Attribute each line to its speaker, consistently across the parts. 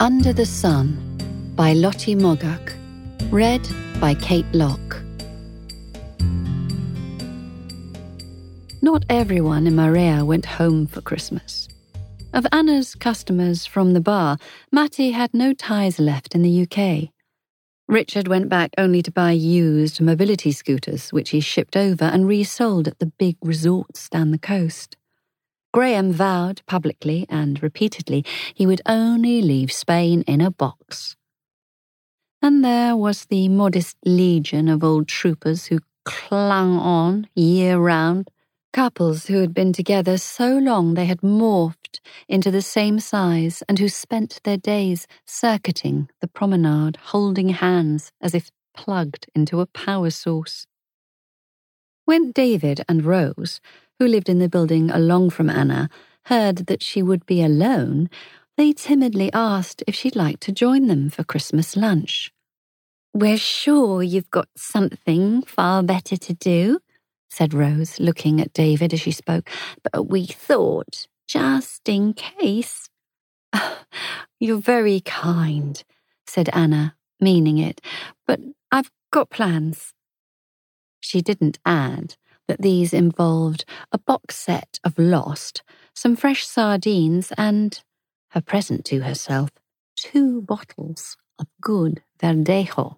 Speaker 1: Under the Sun by Lottie Mogak. Read by Kate Locke. Not everyone in Marea went home for Christmas. Of Anna's customers from the bar, Matty had no ties left in the UK. Richard went back only to buy used mobility scooters, which he shipped over and resold at the big resorts down the coast. Graham vowed publicly and repeatedly he would only leave Spain in a box. And there was the modest legion of old troopers who clung on year-round, couples who had been together so long they had morphed into the same size and who spent their days circuiting the promenade, holding hands as if plugged into a power source. When David and Rose, who lived in the building along from Anna, heard that she would be alone, they timidly asked if she'd like to join them for Christmas lunch. "We're sure you've got something far better to do," said Rose, looking at David as she spoke, "but we thought, just in case." "You're very kind," said Anna, meaning it, "but I've got plans." She didn't add that these involved a box set of Lost, some fresh sardines and, her present to herself, 2 bottles of good Verdejo.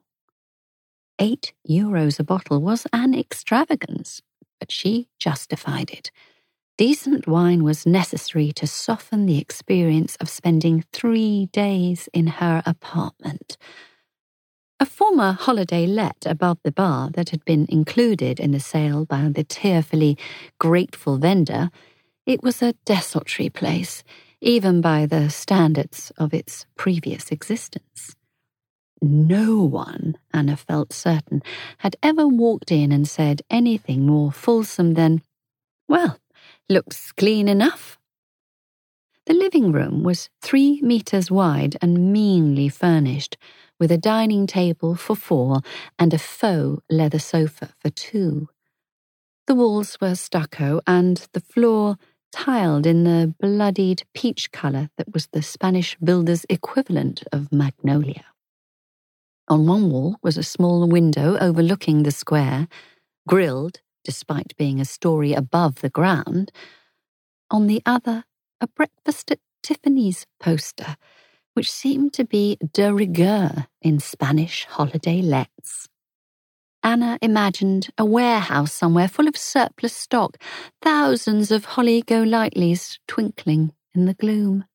Speaker 1: €8 a bottle was an extravagance, but she justified it. Decent wine was necessary to soften the experience of spending 3 days in her apartment. A former holiday let above the bar that had been included in the sale by the tearfully grateful vendor, it was a desultory place, even by the standards of its previous existence. No one, Anna felt certain, had ever walked in and said anything more fulsome than, "Well, looks clean enough." The living room was 3 meters wide and meanly furnished, with a dining table for 4 and a faux leather sofa for 2. The walls were stucco and the floor tiled in the bloodied peach colour that was the Spanish builder's equivalent of magnolia. On one wall was a small window overlooking the square, grilled, despite being a story above the ground. On the other, a breakfast at Tiffany's poster, which seemed to be de rigueur in Spanish holiday lets. Anna imagined a warehouse somewhere full of surplus stock, thousands of holly-go-lightlies twinkling in the gloom.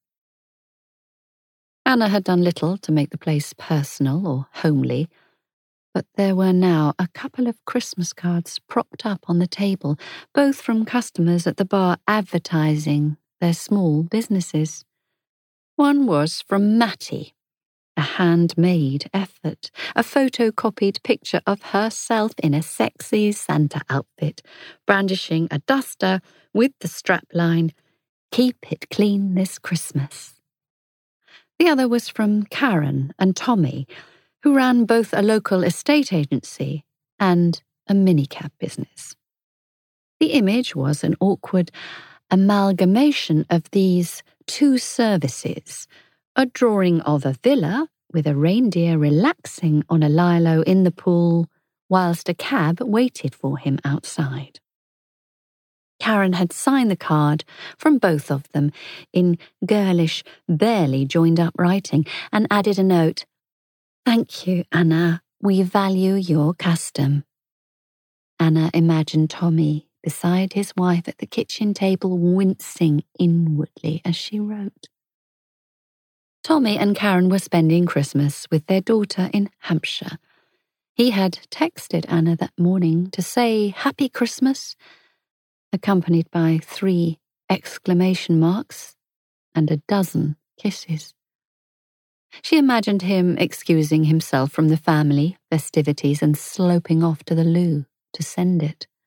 Speaker 1: Anna had done little to make the place personal or homely, but there were now a couple of Christmas cards propped up on the table, both from customers at the bar advertising their small businesses. One was from Matty, a handmade effort, a photocopied picture of herself in a sexy Santa outfit, brandishing a duster with the strapline, "Keep it clean this Christmas." The other was from Karen and Tommy, who ran both a local estate agency and a minicab business. The image was an awkward amalgamation of these 2 services, a drawing of a villa with a reindeer relaxing on a lilo in the pool whilst a cab waited for him outside. Karen had signed the card from both of them in girlish, barely joined-up writing and added a note, "Thank you, Anna. We value your custom." Anna imagined Tommy beside his wife at the kitchen table, wincing inwardly as she wrote. Tommy and Karen were spending Christmas with their daughter in Hampshire. He had texted Anna that morning to say Happy Christmas, accompanied by 3 exclamation marks and a dozen kisses. She imagined him excusing himself from the family festivities and sloping off to the loo to send it.